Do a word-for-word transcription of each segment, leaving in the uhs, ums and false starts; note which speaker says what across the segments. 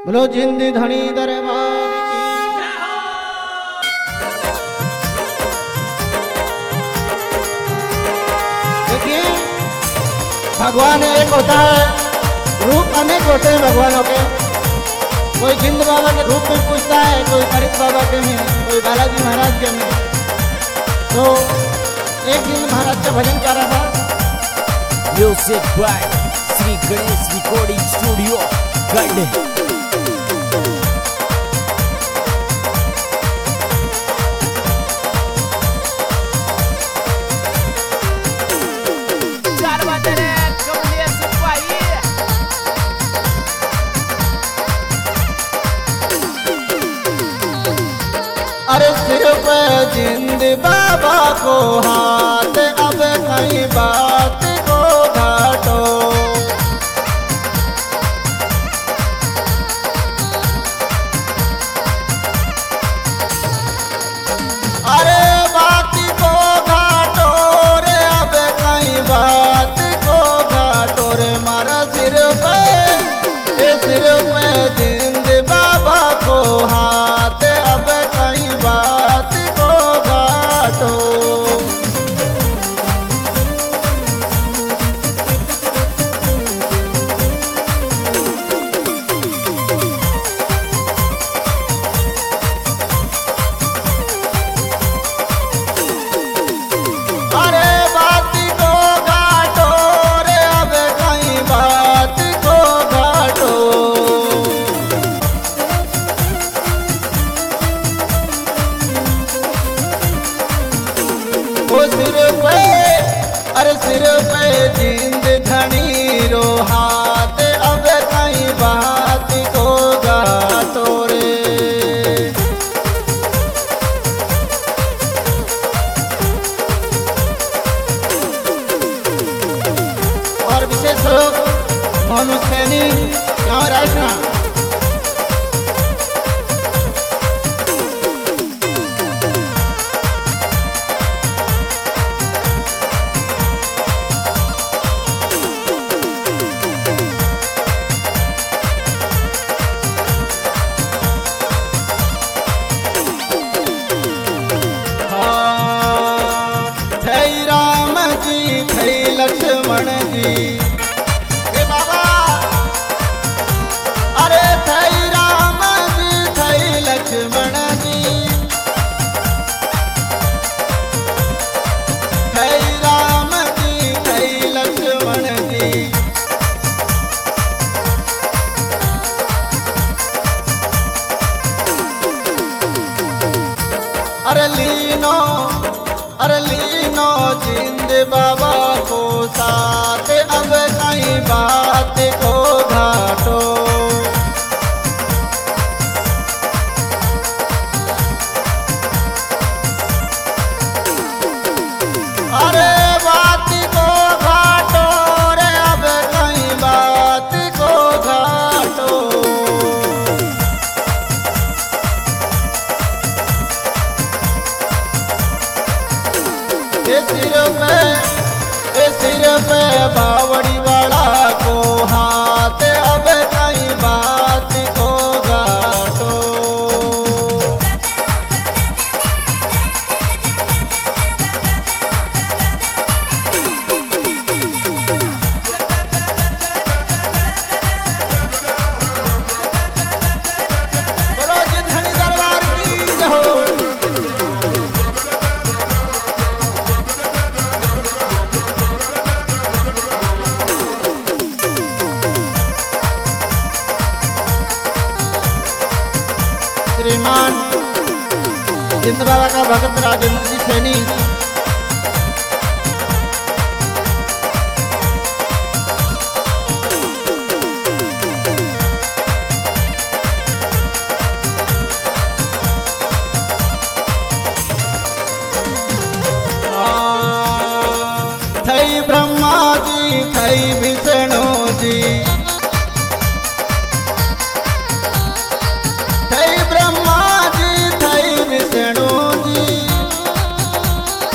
Speaker 1: बोलो जिंद धनी दरबार की। देखिए भगवान एक होता है, रूप अनेक होते हैं भगवानों के। कोई जिंद बाबा के रूप में पूछता है, कोई गणित बाबा के में, कोई बालाजी महाराज के में। तो एक दिन महाराज का भजन कर रहा था।
Speaker 2: Music by Shri Ganesh recording studio गढ़।
Speaker 1: अरे सिर पे जिंद बाबा को हाथ, अब कहीं बात को घाटो। अरे बात को घाटो रे, अब कहीं बात को घाटो रे। मारा सिर पे सिर पे जिंद बाबा को हाथ, अब कहीं बात को घाटो। अरे बात को घाटो रे, अब कहीं बात को घाटो। वो सिर पे अरे सिर पे जिंद धनी रो हाथ, अब कहीं बात को घाटो रे। और विशेष रूप मोहन सैनी गाँव रायसना। थई राम जी थई लक्ष्मण जी, हे बाबा। अरे थई राम जी थई लक्ष्मण जी, थई राम जी थई लक्ष्मण जी। अरे लीनो अरे लीनो जिंद बाबा को साथ, अब कहीं बात को घाटो। अरे बात को घाटो रे, अब कहीं बात को घाटो। ये सिर पे ये सिर पे बावड़ी वाला को हाथ, अब कहीं बात को घाटो। बोलो जिंद धनी दरबार की जय हो। श्रीमान जिंद बाबा का भगत राजेंद्र जी सैनी। थई ब्रह्मा जी थई विष्णु जी, थई ब्रह्मा जी थई विष्णु जी।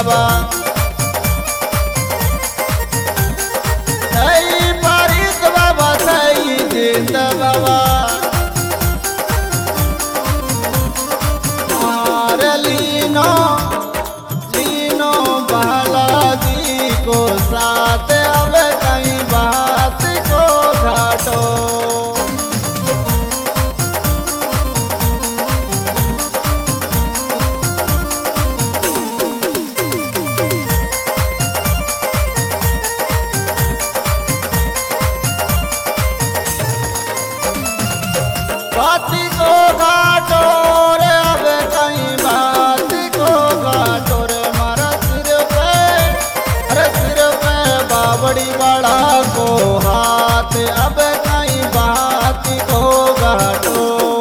Speaker 1: बाबा सही पारित बाबा सही जिंद बाबा और लीनो लीनो बालाजी को साथ अब कहीं बात को घाटो बाती को घाटो रे अब कहीं बात को घाटो रे मारा सिर पे अरे सिर पे बावड़ी वाला को हाथ अब कहीं बात को घाटो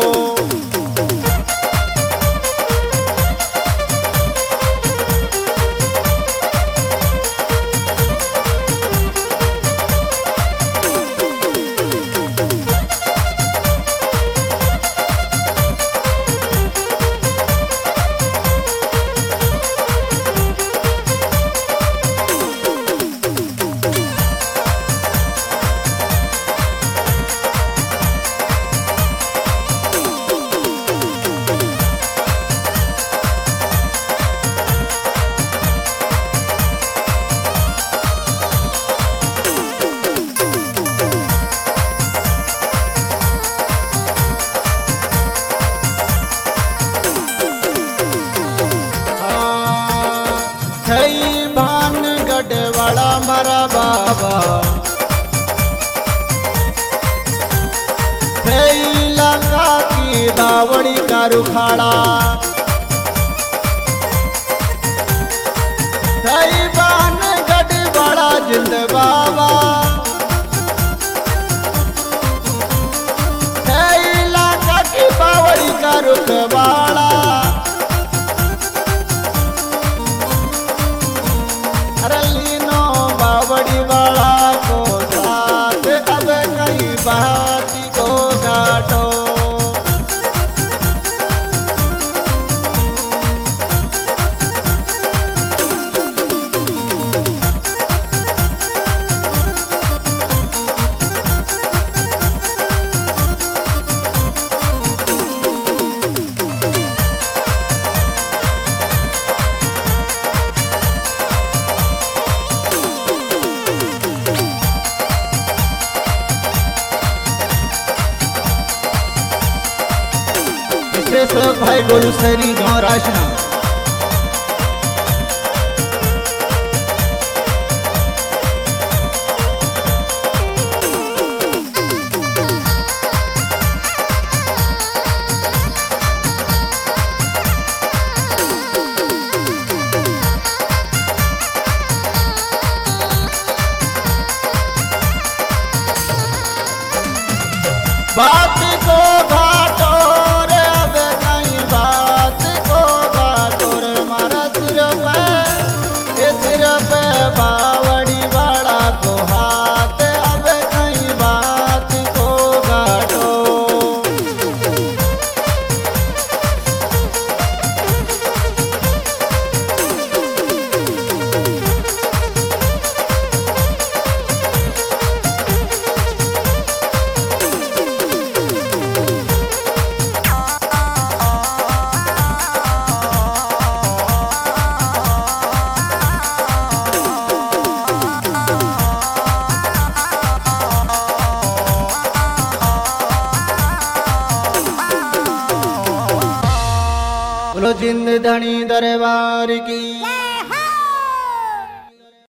Speaker 1: थई भान गढ़वाड़ा मारा बाबा थई लंका की दावड़ी का रुखाड़ा थई भान गढ़वाड़ा जिंद बाबा थई लंका की बावड़ी का रुखवाड़ा लीनो बावड़ी वाला को साथ अब कहीं बात को घाटो सब भाई गोलू सैरी गाँव राशना बात को घाटो बावड़ी वाला को हाथ अब कहीं बात को घाटो बोलो जिंद धनी दरबार की।